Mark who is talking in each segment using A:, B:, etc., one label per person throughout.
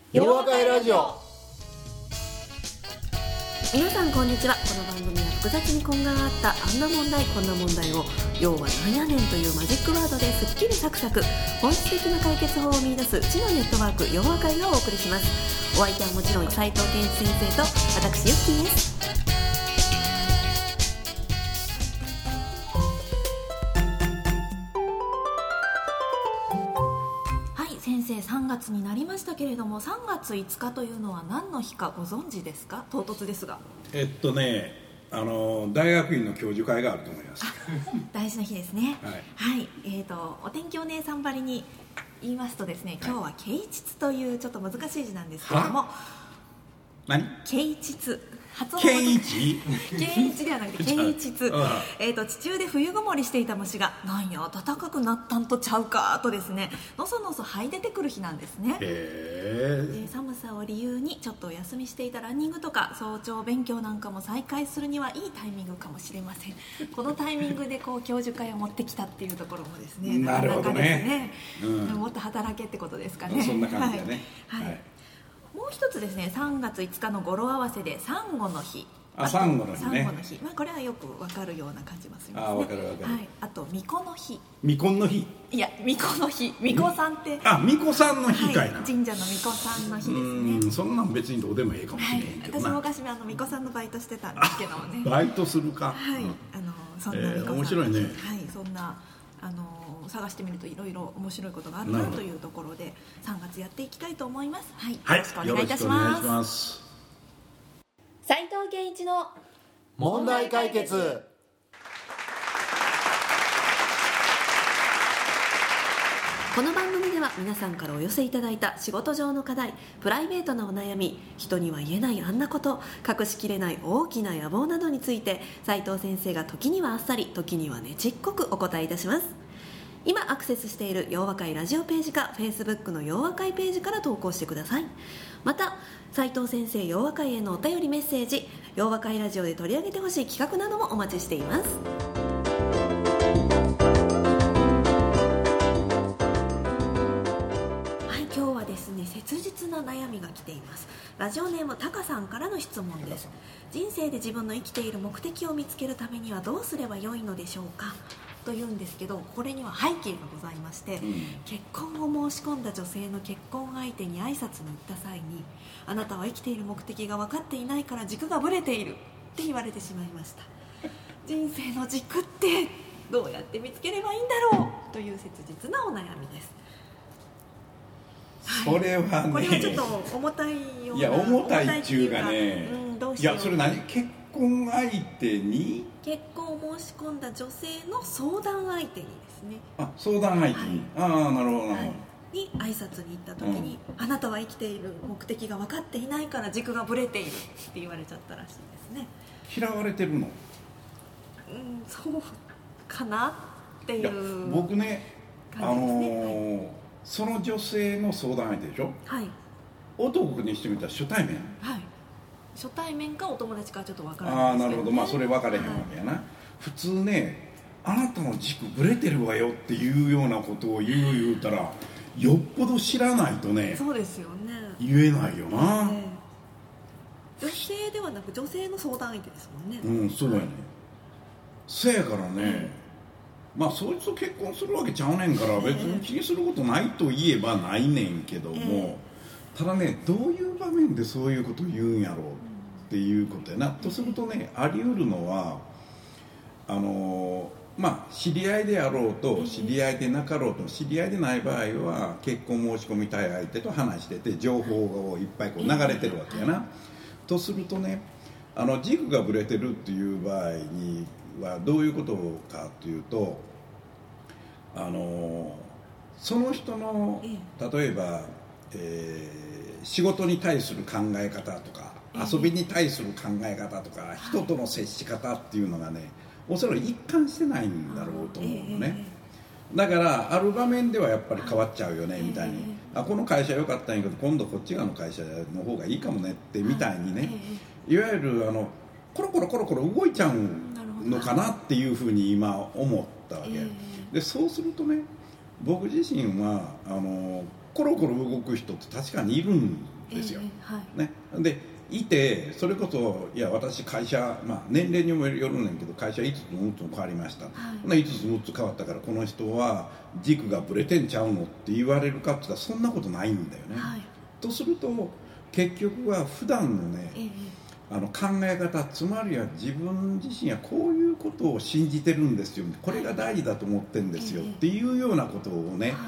A: 夜和会ラジオ。
B: 皆さんこんにちは。この番組は複雑に根があったあんな問題こんな問題を要はなんやねんというマジックワードですっきりサクサク本質的な解決法を見出す知のネットワーク夜和会がお送りします。お相手はもちろん斉藤健一先生と私ユッキーです。先生、3月になりましたけれども、3月5日というのは何の日かご存知ですか？唐突ですが。
A: 大学院の教授会があると思います。
B: 大事な日ですね。
A: はい、
B: お天気お姉さんばりに言いますとですね、今日は啓蟄というちょっと難しい字なんですけれども、
A: 何？
B: 啓蟄、発音
A: 健一？
B: 健一ではなくて啓蟄。地中で冬ごもりしていた虫がなんや暖かくなったんとちゃうかとですね、のそのそ這い出てくる日なんですね。で寒さを理由にちょっとお休みしていたランニングとか早朝勉強なんかも再開するにはいいタイミングかもしれません。このタイミングでこう教授会を持ってきたっていうところもですね、
A: なるほどね、
B: もっと働けってことですかね。
A: そんな感じだね。
B: もう一つですね、3月5日の語呂合わせでサンゴの日。
A: サンゴの日ね。
B: サンゴの日、これはよくわかるような感じますね。
A: わかる。
B: あと巫女の日。
A: 巫女の日？
B: いや、巫女の日。巫女さんって。
A: 巫女さんの日かいな。
B: 神社の巫女さんの日ですね。
A: そんなん別にどうでもいいかもしれへんけどな。
B: 私も昔巫女さんのバイトしてたんですけどもね。
A: バイトするか。
B: そんな巫女さん。
A: 面白いね。
B: そんな探してみるといろいろ面白いことがあるなというところで3月やっていきたいと思います。よろしくお願いいたします。斉藤健一の
A: 問題解決。
B: この番組では皆さんからお寄せいただいた仕事上の課題、プライベートなお悩み、人には言えないあんなこと、隠しきれない大きな野望などについて斉藤先生が時にはあっさり時にはねちっこくお答えいたします。今アクセスしている夜和会ラジオページか Facebook の夜和会ページから投稿してください。また斉藤先生夜和会へのお便りメッセージ、夜和会ラジオで取り上げてほしい企画などもお待ちしています。今日はですね、切実な悩みが来ています。ラジオネームタカさんからの質問です。人生で自分の生きている目的を見つけるためにはどうすればよいのでしょうかというんですけど、これには背景がございまして、結婚を申し込んだ女性の結婚相手に挨拶に行った際に、あなたは生きている目的が分かっていないから軸がぶれているって言われてしまいました。人生の軸ってどうやって見つければいいんだろうという切実なお悩みです。
A: それはね、
B: これはちょっと重たいような。
A: いや重たいっちゅうかね、
B: どうしよう。
A: いやそれ何、結婚相手に
B: 結婚を申し込んだ女性の相談相手にですね。
A: 相談相手に、なるほど、
B: に挨拶に行った時に、あなたは生きている目的が分かっていないから軸がぶれているって言われちゃったらしいですね。
A: 嫌われてるの？
B: そうかなっていう
A: 僕ね、
B: 感じですね。
A: その女性の相談相手でしょ。男にしてみたら初対面。
B: 初対面かお友達かちょっと分からないですけどね。
A: なるほど、それ分かれへんわけやな。普通ね、あなたの軸ぶれてるわよっていうようなことを言うたら、よっぽど知らないとね。
B: そうですよね。
A: 言えないよな。
B: 女性ではなく女性の相談相手ですもんね。
A: そうやね。せやからね、そいつと結婚するわけちゃうねんから別に気にすることないと言えばないねんけども、ただね、どういう場面でそういうこと言うんやろうっていうことやな。とするとね、あり得るのは知り合いであろうと知り合いでなかろうと、知り合いでない場合は結婚申し込みたい相手と話してて情報がいっぱいこう流れてるわけやな。とするとね、軸がぶれてるっていう場合にはどういうことかというと、その人の例えば、仕事に対する考え方とか遊びに対する考え方とか人との接し方っていうのがね、おそらく一貫してないんだろうと思うのね。だからある場面ではやっぱり変わっちゃうよねみたいに、この会社良かったんやけど今度こっち側の会社の方がいいかもねってみたいにね、いわゆるコロコロ動いちゃうのかなっていうふうに今思ったわけで、そうするとね、僕自身はコロコロ動く人って確かにいるんですよ、ね、でいて、それこそいや私会社、年齢にもよるねんけど会社5つ6つも変わりました、5つ6つ変わったからこの人は軸がぶれてんちゃうのって言われるかって言ったらそんなことないんだよね、とすると結局は普段のね、考え方、つまりは自分自身はこういうことを信じてるんですよ、これが大事だと思ってるんですよ、っていうようなことをね、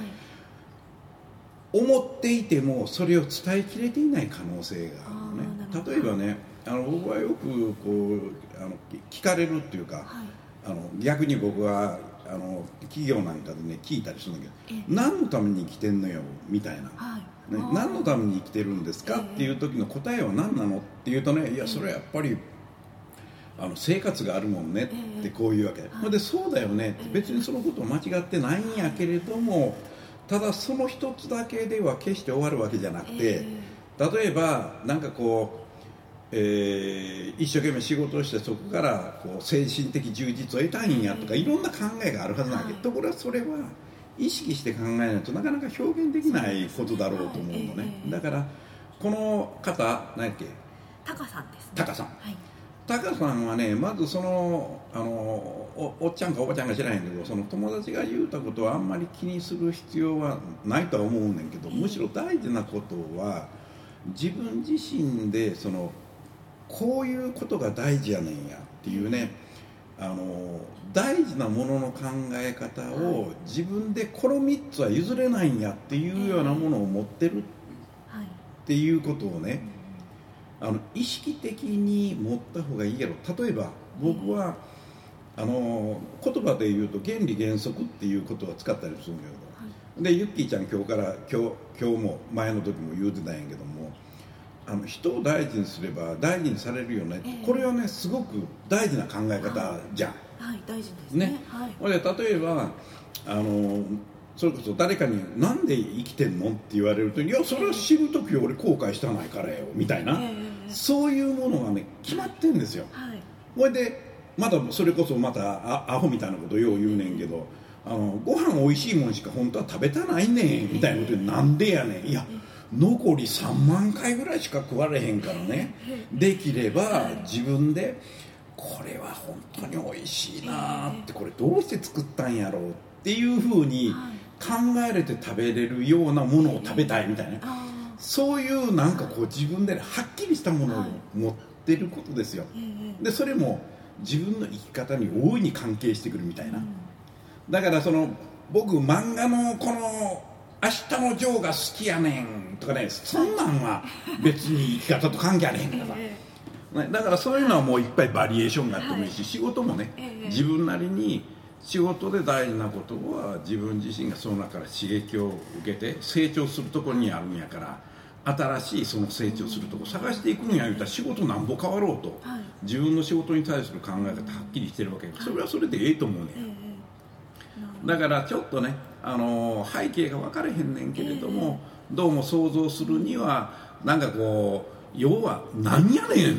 A: 思っていてもそれを伝えきれていない可能性があるね。例えばね、僕はよくこう聞かれるっていうか、逆に僕は企業なんかでね聞いたりするんだけど、何のために生きてんのよみたいな、何のために生きてるんですかっていう時の答えは何なのっていうとね、いやそれはやっぱり生活があるもんねってこういうわけで、そうだよね、別にそのことは間違ってないんやけれども、ただその一つだけでは決して終わるわけじゃなくて、例えばなんかこう、一生懸命仕事をしてそこからこう精神的充実を得たいんやとかいろんな考えがあるはずなんだけど、ところがそれは意識して考えないとなかなか表現できないことだろうと思うのね。だからこの方何やっけ、
B: タカさんですね。
A: タカさん、タカさんはね、まずそのおっちゃんかおばちゃんか知らへんけど、その友達が言うたことはあんまり気にする必要はないとは思うねんけど、むしろ大事なことは自分自身でこういうことが大事やねんやっていうね、大事なものの考え方を自分でこの3つは譲れないんやっていうようなものを持ってるっていうことをね、意識的に持った方がいいやろ。例えば僕は言葉で言うと原理原則っていうことを使ったりするんだけど、でユッキーちゃん今日も前の時も言うてたんやけども、人を大事にすれば大事にされるよね、これはねすごく大事な考え方じゃん、
B: 大事ですね。
A: 例えばそれこそ誰かになんで生きてんのって言われると、いやそれは死ぬ時俺後悔したないからよみたいな、そういうものがね決まってんですよ。これでまだそれこそまたアホみたいなことをよう言うねんけど、ご飯おいしいもんしか本当は食べたないねんみたいなことで、なんでやねん、いや残り3万回ぐらいしか食われへんからね、できれば自分でこれは本当においしいなって、これどうして作ったんやろうっていうふうに考えれて食べれるようなものを食べたいみたいな、そういうなんかこう自分ではっきりしたものを持ってることですよ。でそれも自分の生き方に大いに関係してくるみたいな。だから僕漫画のこの明日のジョーが好きやねんとかね、そんなんは別に生き方と関係あれへんからさ、だからそういうのはもういっぱいバリエーションがあってもいいし、仕事もね、自分なりに仕事で大事なことは自分自身がその中から刺激を受けて成長するところにあるんやから、新しいその成長するところ探していくんや言うたら仕事なんぼ変わろうと、自分の仕事に対する考え方はっきりしてるわけで、それはそれでええと思うねん。だからちょっとね背景が分かれへんねんけれども、どうも想像するにはなんかこう要は何やねんって、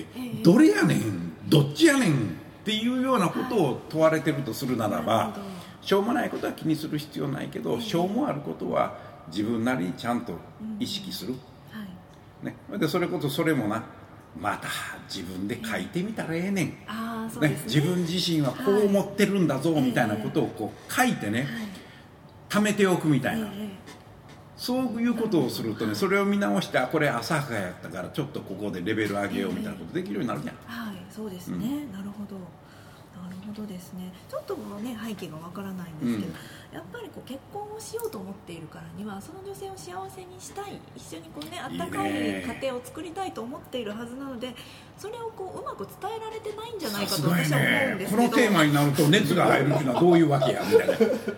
A: どれやねんどっちやねんっていうようなことを問われてるとするならば、しょうもないことは気にする必要ないけど、しょうもあることは自分なりにちゃんと意識する、ね、でそれこそそれもなまた自分で書いてみたらええねん、自分自身はこう思ってるんだぞみたいなことをこう書いてね、貯めておくみたいな、そういうことをするとね、それを見直してこれ浅はかやったからちょっとここでレベル上げようみたいなことできるようになるじゃん。
B: そうですね、なるほどですね。ちょっとね背景がわからないんですけど、やっぱりこう結婚をしようと思っているからにはその女性を幸せにしたい、一緒にこうねあったかい家庭を作りたいと思っているはずなので、それをこううまく伝えられてないんじゃないかと私は思うんですけど、
A: このテーマになると熱が入るっていうのはどういうわけやみたいな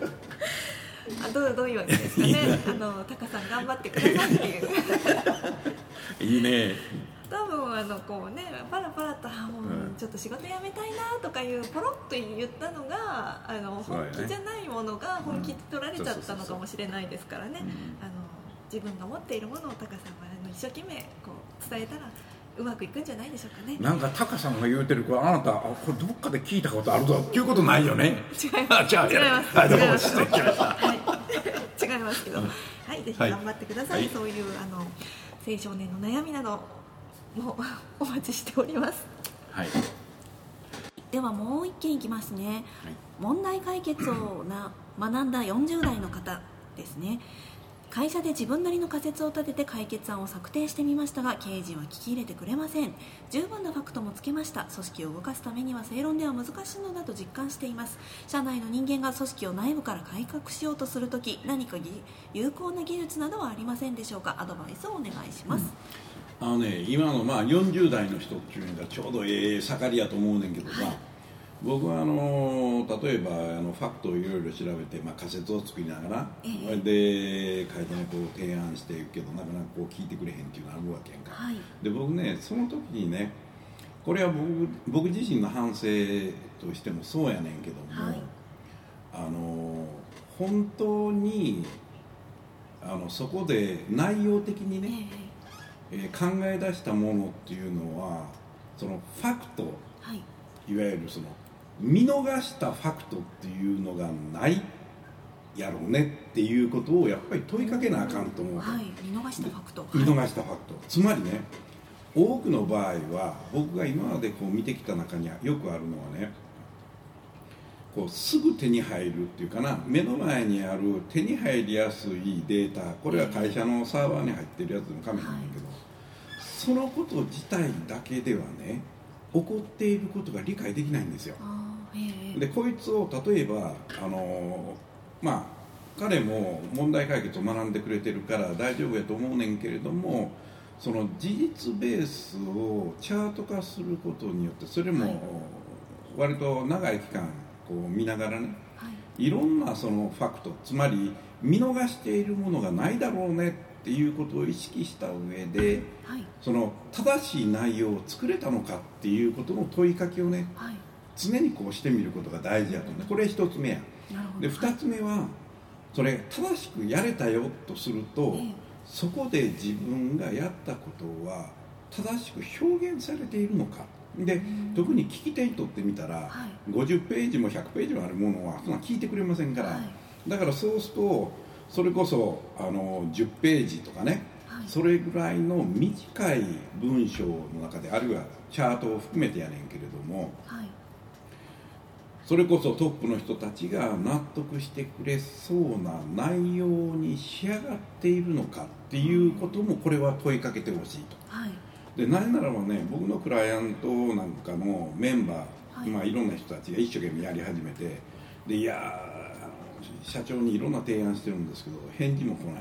B: どういうわけですかねタカさん頑張ってくださいっていう
A: いいね。
B: 多分こうねパラパラとちょっと仕事辞めたいなとかいうポロッと言ったのが本気じゃないものが本気で取られちゃったのかもしれないですからね、自分が持っているものをタカさんは一生懸命こう伝えたらうまくいくんじゃないでしょうかね。
A: なんかタカさんが言うてるこれあなたこれどっかで聞いたことあるぞっていうことないよね。
B: 違います。
A: 違います
B: けど、ぜひ頑張ってください。そういう青少年の悩みなどもお待ちしております。
A: はい、
B: ではもう一件いきますね、はい、問題解決を学んだ40代の方ですね。会社で自分なりの仮説を立てて解決案を策定してみましたが、経営陣は聞き入れてくれません。十分なファクトもつけました。組織を動かすためには正論では難しいのだと実感しています。社内の人間が組織を内部から改革しようとするとき、何か有効な技術などはありませんでしょうか。アドバイスをお願いします。
A: 今の40代の人っていうのがちょうど盛りやと思うねんけどさ、はい、僕は例えばファクトをいろいろ調べて、仮説を作りながら、で会社にこう提案していくけどなかなかこう聞いてくれへんっていうのがあるわけやんか、はい、で僕ねその時にね、これは僕自身の反省としてもそうやねんけども、はい、本当にそこで内容的にね、考え出したものっていうのはそのファクト、はい、いわゆるその見逃したファクトっていうのがないやろうねっていうことをやっぱり問いかけなあかんと思う、
B: はい、見逃したファクト、
A: 見逃したファクト、つまりね、多くの場合は僕が今までこう見てきた中によくあるのはね、こうすぐ手に入るっていうかな、目の前にある手に入りやすいデータ、これは会社のサーバーに入ってるやつのカメラなんだけど、そのこと自体だけではね起こっていることが理解できないんですよ。でこいつを例えば彼も問題解決を学んでくれてるから大丈夫やと思うねんけれども、その事実ベースをチャート化することによって、それも割と長い期間こう見ながらね、いろんなそのファクト、つまり見逃しているものがないだろうねっていうことを意識した上で、その正しい内容を作れたのかっていうことの問いかけをね、常にこうしてみることが大事やと思う。これ一つ目や。で二つ目はそれ正しくやれたよとすると、そこで自分がやったことは正しく表現されているのかで、特に聞き手にとってみたら、50ページも100ページもあるものはそんな聞いてくれませんから、だからそうするとそれこそ10ページとかね、それぐらいの短い文章の中で、あるいはチャートを含めてやねんけれども、それこそトップの人たちが納得してくれそうな内容に仕上がっているのかっていうことも、これは問いかけてほしいと。でなぜならばね、僕のクライアントなんかのメンバー、いろんな人たちが一生懸命やり始めて、でいや社長にいろんな提案してるんですけど返事も来ない、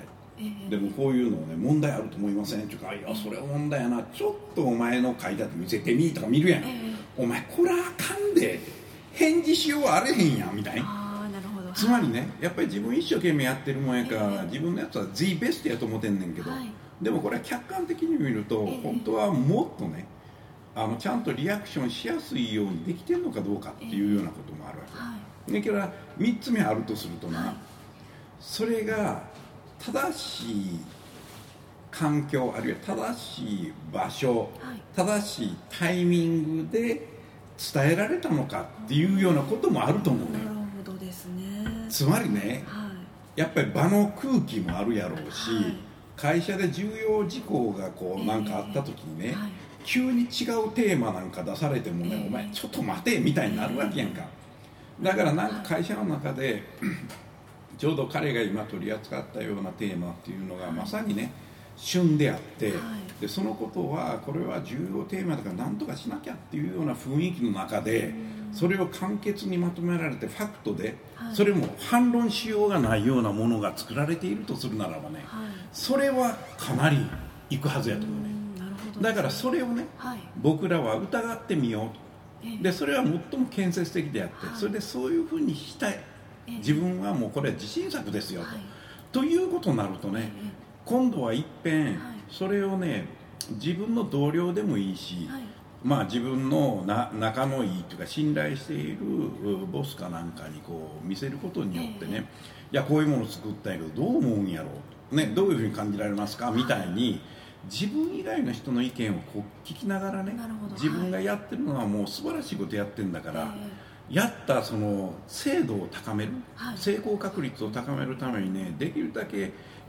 A: でもこういうのをね、問題あると思いませんっていうか、いやそれは問題やな、ちょっとお前の書いたって見せてみとか見るやん、お前これあかんで返事しようあれへんやんみたいな。
B: なるほど。
A: つまりね、やっぱり自分一生懸命やってるもんやから、自分のやつは The best やと思ってんねんけど、でもこれは客観的に見ると、本当はもっとねちゃんとリアクションしやすいようにできてるのかどうかっていうようなこともあるわけだから3つ目あるとするとな、それが正しい環境、あるいは正しい場所、正しいタイミングで伝えられたのかっていうようなこともあると思うね。
B: なるほどですね。
A: つまりね、やっぱり場の空気もあるやろうし、会社で重要事項がこうなんかあった時にね、急に違うテーマなんか出されてもね、お前ちょっと待てみたいになるわけやんか。だからなんか会社の中でちょうど彼が今取り扱ったようなテーマっていうのがまさにね旬であって、でそのことはこれは重要テーマだから何とかしなきゃっていうような雰囲気の中で、それを簡潔にまとめられてファクトで、それも反論しようがないようなものが作られているとするならばね、それはかなりいくはずやと思うね。だからそれをね、僕らは疑ってみようと。でそれは最も建設的であって、それでそういうふうにしたい、自分はもうこれは自信作ですよということになるとね、今度は一遍それをね、自分の同僚でもいいし、自分の仲のいいというか信頼しているボスかなんかにこう見せることによってね、いやこういうものを作ったんやけどどう思うんやろう、ね、どういうふうに感じられますかみたいに、自分以外の人の意見をこう聞きながらね、自分がやってるのはもう素晴らしいことやってるんだから、やったその精度を高める、成功確率を高めるためにね、できるだけ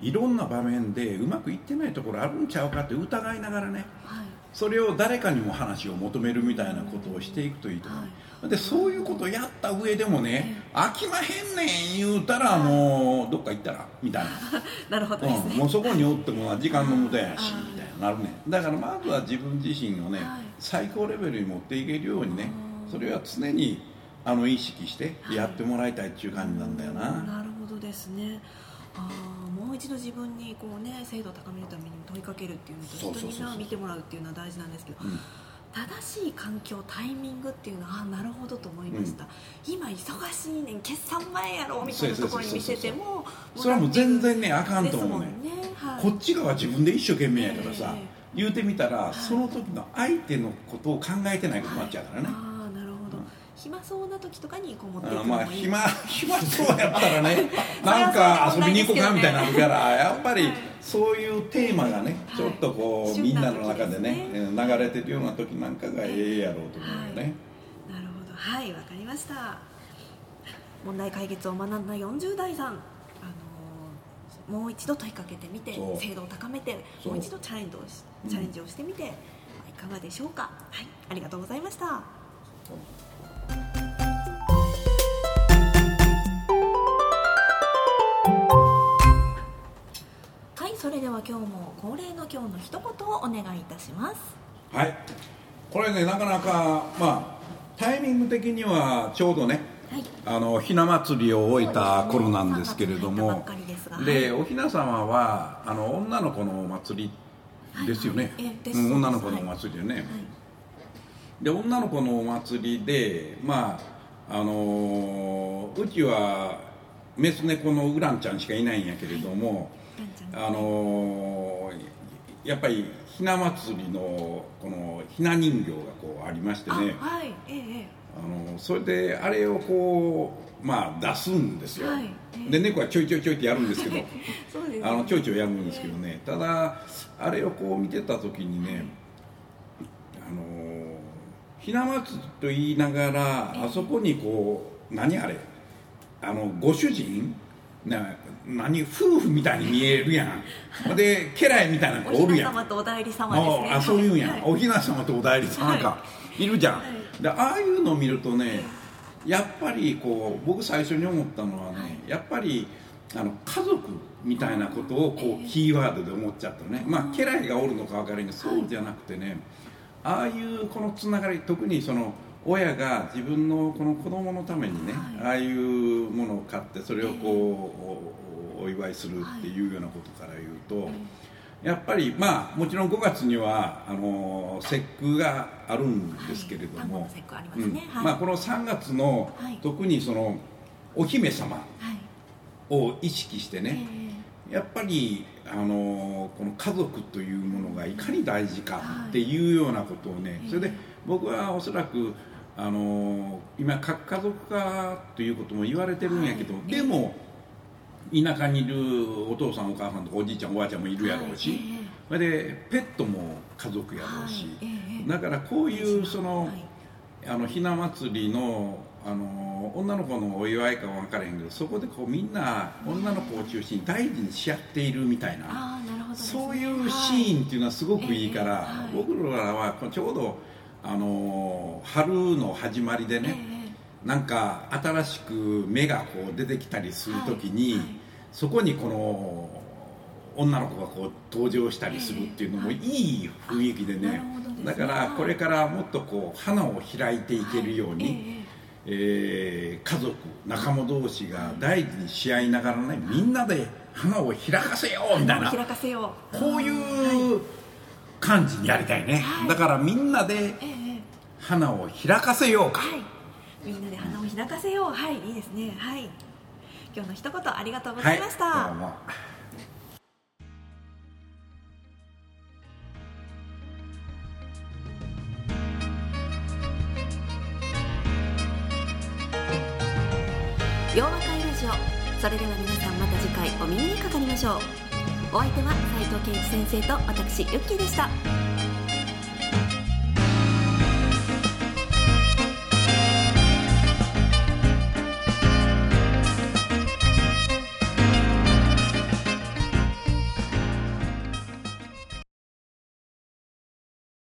A: いろんな場面でうまくいってないところあるんちゃうかって疑いながらね、
B: はい、
A: それを誰かにも話を求めるみたいなことをしていくといいと思う、はい、でそういうことをやった上でもね、飽きまへんねん言うたらもうどっか行ったらみたいな
B: なるほどですね、
A: もうそこにおっても時間の無駄やしみたいななるね。だからまずは自分自身をね、はい、最高レベルに持っていけるようにね、それは常に意識してやってもらいたいっていう感じなんだよな、
B: はい、なるほどですね。もう一度自分にこう、ね、精度を高めるために問いかけるっていうのと人にな見てもらうっていうのは大事なんですけど、正しい環境タイミングっていうのはなるほどと思いました、今忙しいねん決算前やろみたいなところに見せても
A: それはもう全然ねあかんと思うね、
B: はい、
A: こっち側自分で一生懸命やからさ、言うてみたら、その時の相手のことを考えてないことになっちゃうからね、
B: なるほど、暇そうな時とかにこう持っていくのもいい、
A: 暇そうやったらねなんか遊びに行こうかみたいなのあるからやっぱりそういうテーマがね、ちょっとこう、みんなの中でね流れてるような時なんかがやろうと思うよね、
B: なるほど、はい、わかりました。問題解決を学んだ40代さん、もう一度問いかけてみて精度を高めてもう一度チャレンジをしてみて、いかがでしょうか。はい、ありがとうございました。はい、それでは今日も恒例の今日の一言をお願いいたします。
A: はい、これねなかなかタイミング的にはちょうどね、はい、ひな祭りを終えた頃なんですけれども、でおひな様は女の子のお祭りですよね、女の子のお祭りでね、はいはい、で女の子のお祭りでうちはメス猫のウランちゃんしかいないんやけれども、やっぱりひな祭りのこのひな人形がこうありましてね、
B: はい、
A: それであれをこう出すんですよ、はい、で猫はちょいってやるんですけど
B: そうですね、
A: ちょいやるんですけどね、ただあれをこう見てた時にね、ひな祭りと言いながらあそこにこう何あれご主人夫婦みたいに見えるやんで家来みたいなのがおるやん、
B: おひな様とお代理様ですね、
A: そういうんやん、はい、おひな様とお代理様がいるじゃん、はい、でああいうのを見るとね、やっぱりこう僕最初に思ったのはね、やっぱり家族みたいなことをこうキーワードで思っちゃったね、家来がおるのか分からんけどそうじゃなくてね、ああいうこのつながり、特にその親が自分のこの子供のためにね、ああいうものを買ってそれをこうお祝いするっていうようなことから言うと、やっぱりもちろん5月には節句があるんですけれども、この3月の特にそのお姫様を意識してね、やっぱりこの家族というものがいかに大事かっていうようなことをね、それで僕はおそらく今核家族化ということも言われてるんやけど、でも田舎にいるお父さんお母さんとかおじいちゃんおばあちゃんもいるやろうし、それでペットも家族やろうし、だからこういうそのひな祭りの女の子のお祝いかは分からへんけど、そこでこうみんな女の子を中心に大事にし合っているみたいな、そういうシーンっていうのはすごくいいから、僕らはちょうど春の始まりでね、なんか新しく芽がこう出てきたりするときに、そこにこの女の子がこう登場したりするっていうのもいい雰囲気でね、だからこれからもっとこう花を開いていけるように、家族仲間同士が大事にし合いながらね、みんなで花を開かせようみたいな、こういう感じにやりたいね、だからみんなで花を開かせようか、
B: みんなで花を開かせよう、いいですね。今日の一言ありがとうございました。
A: どうも。
B: 洋和会ラジオ、それでは皆さんまた次回お耳にかかりましょう。お相手は斉藤健一先生と私ユッキーでした。